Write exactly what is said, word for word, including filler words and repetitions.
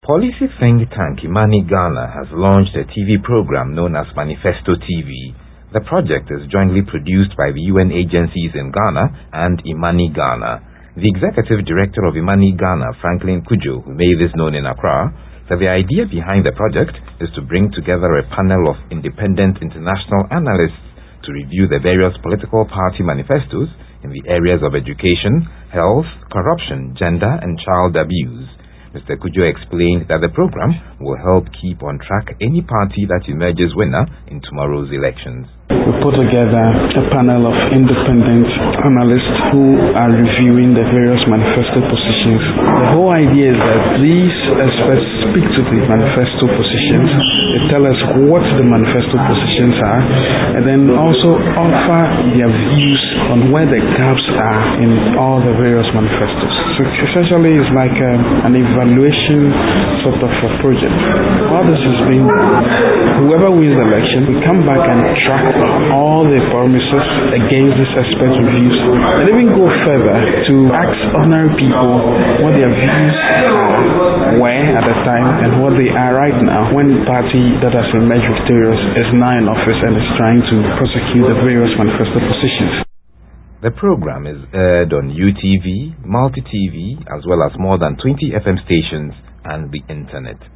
Policy think tank Imani Ghana has launched a T V program known as Manifesto T V. The project is jointly produced by the U N agencies in Ghana and Imani Ghana. The executive director of Imani Ghana, Franklin Cudjoe, who made this known in Accra, said the idea behind the project is to bring together a panel of independent international analysts to review the various political party manifestos in the areas of education, health, corruption, gender, and child abuse. Mister Cudjoe explained that the program will help keep on track any party that emerges winner in tomorrow's elections. We put together a panel of independent analysts who are reviewing the various manifesto positions. The whole idea is that these experts speak to the manifesto positions, they tell us what the manifesto positions are, and then also offer their views on where the gaps are in all the various manifestos. So essentially it's like a, an evaluation sort of a project. All this has been, whoever wins the election, we come back and track all the promises against this expert reviews, and even go further to ask ordinary people what their views were at the time and what they are right now when the party that has emerged victorious is now in office and is trying to prosecute the various manifesto positions. The program is aired on U T V, Multi T V, as well as more than twenty F M stations and the internet.